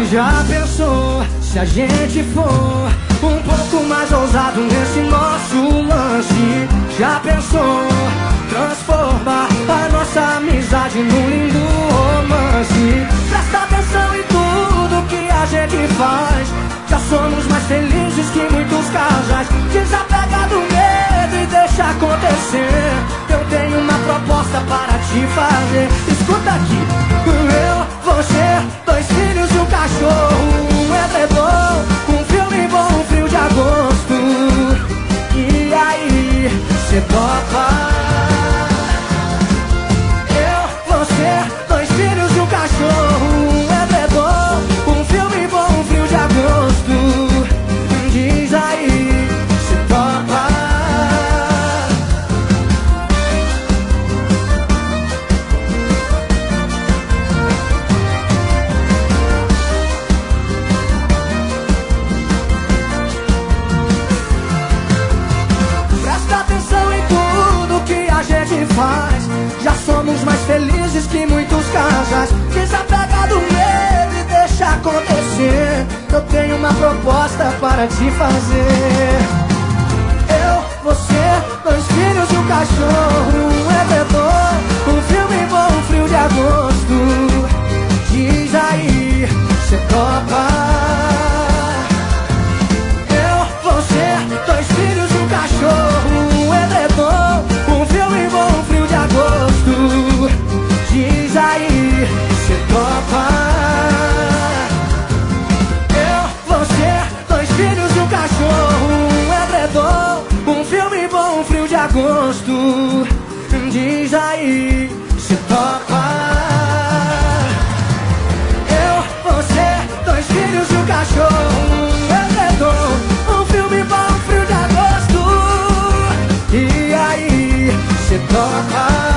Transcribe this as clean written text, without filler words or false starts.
Já pensou se a gente for um pouco mais ousado nesse nosso lance? Já pensou transformar a nossa amizade num lindo romance? Presta atenção em tudo que a gente faz. Já somos mais felizes que muitos casais. Desapega do medo e deixa acontecer. Eu tenho uma proposta para te fazer. Escuta aqui. Eu, você, 2 filhos e um cachorro, um edredom, um filme bom, um frio de agosto. E aí, cê topa? Eu, você, 2 filhos e um cachorro, um edredom, um filme bom, um frio de agosto. Diz aí, cê topa? Já somos mais felizes que muitos casais. Desapega do medo e deixa acontecer. Eu tenho uma proposta para te fazer. Eu, você, 2 filhos e um cachorro, um edredom, um filme bom, um frio de agosto. Diz aí, cê topa? Eu, você, 2 filhos e um cachorro, um edredom, um filme bom, um frio de agosto. Diz aí, cê topa? Eu, você, 2 filhos e um cachorro, um edredom, um filme bom, um frio de agosto. Diz aí, cê topa? Eu, você, 2 filhos e um cachorro, um edredom, um filme bom, um frio de agosto. E aí, cê topa?